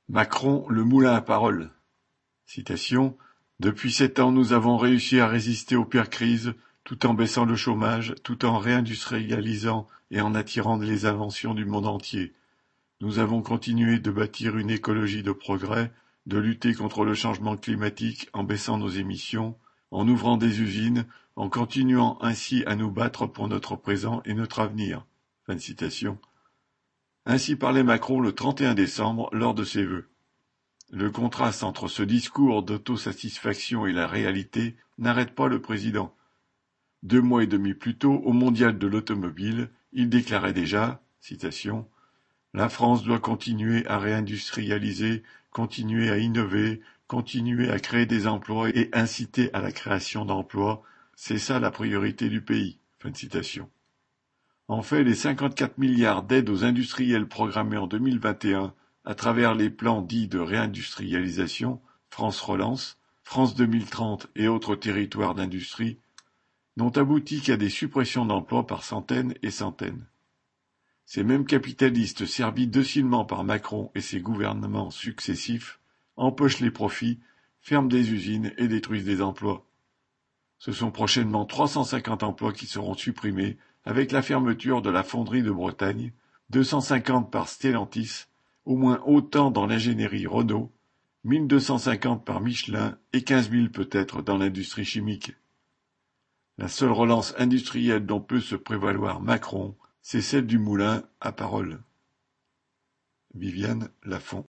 Macron, le moulin à paroles. Citation: Depuis 7 ans, nous avons réussi à résister aux pires crises, tout en baissant le chômage, tout en réindustrialisant et en attirant les inventions du monde entier. Nous avons continué de bâtir une écologie de progrès, de lutter contre le changement climatique en baissant nos émissions, en ouvrant des usines, en continuant ainsi à nous battre pour notre présent et notre avenir. Fin de citation. Ainsi parlait Macron le 31 décembre lors de ses vœux. Le contraste entre ce discours d'autosatisfaction et la réalité n'arrête pas le président. 2 mois et demi plus tôt, au mondial de l'automobile, il déclarait déjà, citation, La France doit continuer à réindustrialiser, continuer à innover, continuer à créer des emplois et inciter à la création d'emplois. C'est ça la priorité du pays. » Fin de citation. En fait, les 54 milliards d'aides aux industriels programmés en 2021 à travers les plans dits de réindustrialisation, France Relance, France 2030 et autres territoires d'industrie, n'ont abouti qu'à des suppressions d'emplois par centaines et centaines. Ces mêmes capitalistes, servis docilement par Macron et ses gouvernements successifs, empochent les profits, ferment des usines et détruisent des emplois. Ce sont prochainement 350 emplois qui seront supprimés avec la fermeture de la fonderie de Bretagne, 250 par Stellantis, au moins autant dans l'ingénierie Renault, 1250 par Michelin et 15 000 peut-être dans l'industrie chimique. La seule relance industrielle dont peut se prévaloir Macron, c'est celle du moulin à paroles. Viviane Lafont.